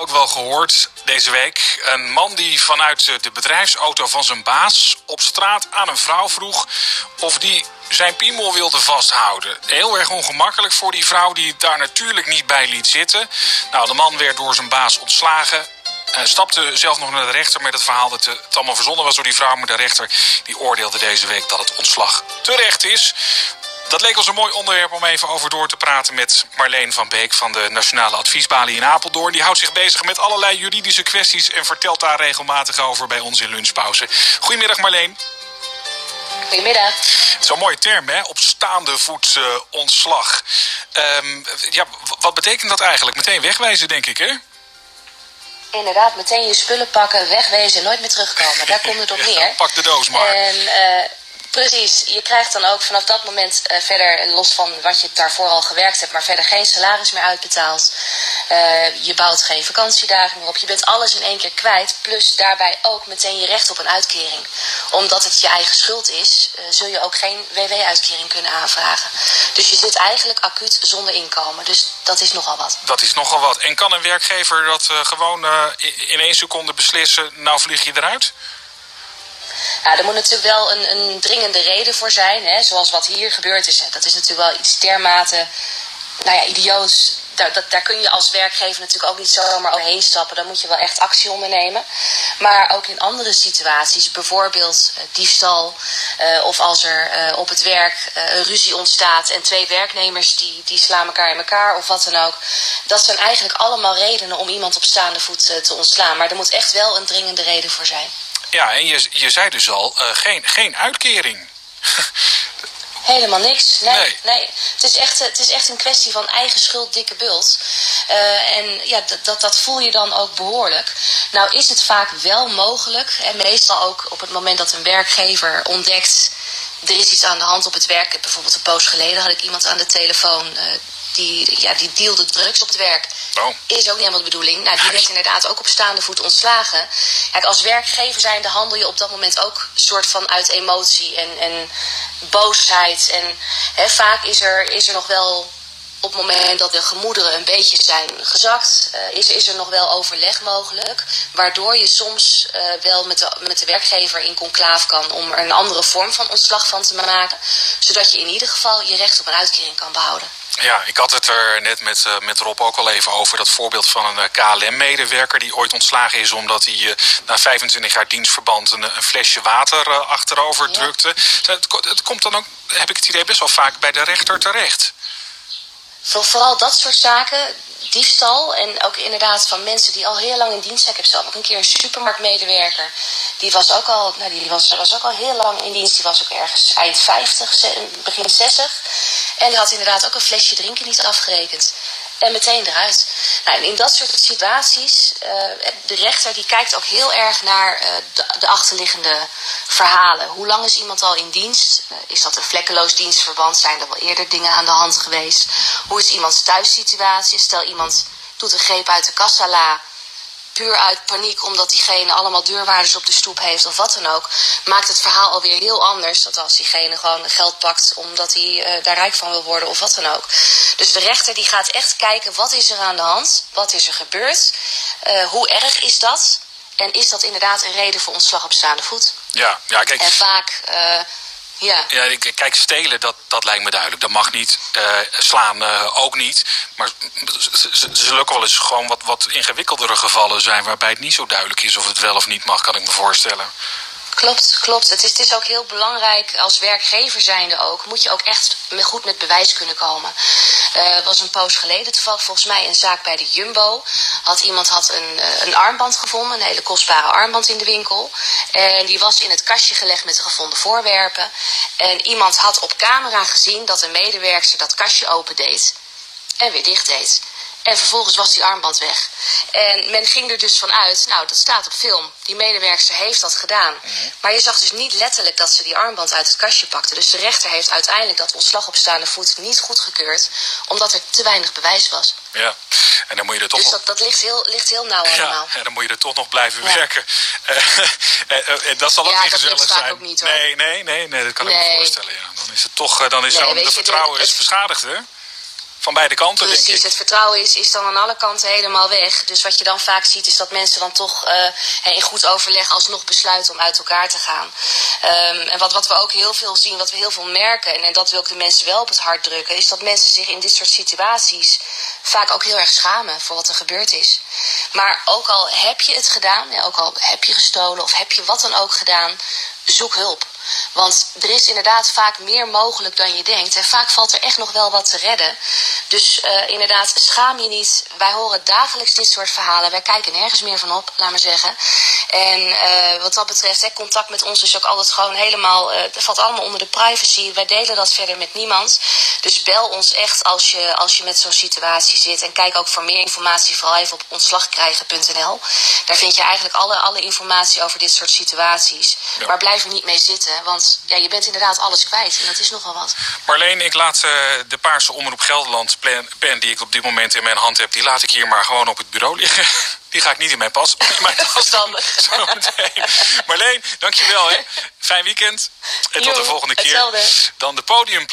Ook wel gehoord deze week. Een man die vanuit de bedrijfsauto van zijn baas op straat aan een vrouw vroeg of die zijn piemel wilde vasthouden. Heel erg ongemakkelijk voor die vrouw die het daar natuurlijk niet bij liet zitten. Nou, de man werd door zijn baas ontslagen. Stapte zelf nog naar de rechter met het verhaal dat het allemaal verzonnen was door die vrouw. Maar de rechter die oordeelde deze week dat het ontslag terecht is. Dat leek ons een mooi onderwerp om even over door te praten met Marleen van Beek van de Nationale Adviesbalie in Apeldoorn. Die houdt zich bezig met allerlei juridische kwesties en vertelt daar regelmatig over bij ons in lunchpauze. Goedemiddag Marleen. Goedemiddag. Het is een mooie term, hè? Op staande voet ontslag. Wat betekent dat eigenlijk? Meteen wegwijzen, denk ik, hè? Inderdaad, meteen je spullen pakken, wegwezen en nooit meer terugkomen. Daar komt het op neer. Pak de doos maar. Precies, je krijgt dan ook vanaf dat moment verder, los van wat je daarvoor al gewerkt hebt, maar verder geen salaris meer uitbetaald. Je bouwt geen vakantiedagen meer op. Je bent alles in één keer kwijt. Plus daarbij ook meteen je recht op een uitkering. Omdat het je eigen schuld is, zul je ook geen WW-uitkering kunnen aanvragen. Dus je zit eigenlijk acuut zonder inkomen. Dus dat is nogal wat. Dat is nogal wat. En kan een werkgever dat gewoon in 1 seconde beslissen, nou vlieg je eruit? Ja, er moet natuurlijk wel een dringende reden voor zijn, hè, zoals wat hier gebeurd is. Dat is natuurlijk wel iets dermate idioots. Daar kun je als werkgever natuurlijk ook niet zomaar overheen stappen. Dan moet je wel echt actie ondernemen. Maar ook in andere situaties, bijvoorbeeld diefstal, of als er op het werk een ruzie ontstaat en 2 werknemers die slaan elkaar in elkaar of wat dan ook. Dat zijn eigenlijk allemaal redenen om iemand op staande voet te ontslaan. Maar er moet echt wel een dringende reden voor zijn. Ja, en je zei dus al, geen uitkering. Helemaal niks. Nee. Het is echt een kwestie van eigen schuld, dikke bult. En ja, dat voel je dan ook behoorlijk. Nou is het vaak wel mogelijk, en meestal ook op het moment dat een werkgever ontdekt, er is iets aan de hand op het werk. Bijvoorbeeld een poos geleden had ik iemand aan de telefoon die dealde drugs op het werk. Oh. Is ook niet helemaal de bedoeling. Nou, die werd inderdaad ook op staande voet ontslagen. Kijk, als werkgever zijnde handel je op dat moment ook soort van uit emotie en boosheid. En vaak is er nog wel, op het moment dat de gemoederen een beetje zijn gezakt, is er nog wel overleg mogelijk. Waardoor je soms wel met de werkgever in conclaaf kan om er een andere vorm van ontslag van te maken. Zodat je in ieder geval je recht op een uitkering kan behouden. Ja, ik had het er net met Rob ook al even over. Dat voorbeeld van een KLM-medewerker die ooit ontslagen is omdat hij na 25 jaar dienstverband een flesje water achterover drukte. Het komt dan ook, heb ik het idee, best wel vaak bij de rechter terecht. Vooral dat soort zaken, diefstal en ook inderdaad van mensen die al heel lang in dienst zijn. Ik heb zelf ook een keer een supermarktmedewerker. Die was ook al heel lang in dienst. Die was ook ergens eind 50, begin 60. En die had inderdaad ook een flesje drinken niet afgerekend. En meteen eruit. Nou, en in dat soort situaties, de rechter die kijkt ook heel erg naar de achterliggende verhalen. Hoe lang is iemand al in dienst? Is dat een vlekkeloos dienstverband? Zijn er wel eerder dingen aan de hand geweest? Hoe is iemands thuissituatie? Stel iemand doet een greep uit de kassala puur uit paniek omdat diegene allemaal deurwaarders op de stoep heeft of wat dan ook, maakt het verhaal alweer heel anders dan als diegene gewoon geld pakt omdat hij daar rijk van wil worden of wat dan ook. Dus de rechter die gaat echt kijken, wat is er aan de hand? Wat is er gebeurd? Hoe erg is dat? En is dat inderdaad een reden voor ontslag op staande voet? Ja, kijk. En vaak Ja, kijk, stelen, dat lijkt me duidelijk. Dat mag niet. Slaan ook niet. Maar er zullen ook wel eens gewoon wat ingewikkeldere gevallen zijn waarbij het niet zo duidelijk is of het wel of niet mag, kan ik me voorstellen. Klopt. Het is ook heel belangrijk als werkgever zijnde ook. Moet je ook echt goed met bewijs kunnen komen. Was een poos geleden toevallig volgens mij een zaak bij de Jumbo. Iemand had een armband gevonden, een hele kostbare armband in de winkel. En die was in het kastje gelegd met de gevonden voorwerpen. En iemand had op camera gezien dat een medewerker dat kastje opendeed en weer dicht deed. En vervolgens was die armband weg. En men ging er dus van uit, nou dat staat op film, die medewerkster heeft dat gedaan. Mm-hmm. Maar je zag dus niet letterlijk dat ze die armband uit het kastje pakte. Dus de rechter heeft uiteindelijk dat ontslag op staande voet niet goedgekeurd, omdat er te weinig bewijs was. Ja, en dan moet je er toch dus nog... dat ligt heel nauw allemaal. Ja, en dan moet je er toch nog blijven werken. En dat zal ook niet gezellig zijn. Dat vaak ook niet, hoor. Nee, dat kan ik me voorstellen. Ja. Dan is het toch, de vertrouwen is beschadigd, hè? Van beide kanten, precies, denk ik. Het vertrouwen is dan aan alle kanten helemaal weg. Dus wat je dan vaak ziet is dat mensen dan toch in goed overleg alsnog besluiten om uit elkaar te gaan. En wat we ook heel veel zien, wat we heel veel merken, en dat wil ik de mensen wel op het hart drukken, is dat mensen zich in dit soort situaties vaak ook heel erg schamen voor wat er gebeurd is. Maar ook al heb je het gedaan, ook al heb je gestolen of heb je wat dan ook gedaan, zoek hulp. Want er is inderdaad vaak meer mogelijk dan je denkt. En vaak valt er echt nog wel wat te redden. Dus inderdaad, schaam je niet. Wij horen dagelijks dit soort verhalen. Wij kijken nergens meer van op, laat maar zeggen. En wat dat betreft, contact met ons is ook altijd gewoon helemaal... dat valt allemaal onder de privacy. Wij delen dat verder met niemand. Dus bel ons echt als je met zo'n situatie zit. En kijk ook voor meer informatie vooral even op ontslagkrijgen.nl. Daar vind je eigenlijk alle informatie over dit soort situaties. Ja. Maar blijf er niet mee zitten. Want je bent inderdaad alles kwijt. En dat is nogal wat. Marleen, ik laat de Paarse Omroep Gelderland pen die ik op dit moment in mijn hand heb, die laat ik hier maar gewoon op het bureau liggen. Die ga ik niet in mijn tas. Verstandig. Marleen, dankjewel. Fijn weekend. En tot de volgende keer. Hetzelfde. Dan de podium.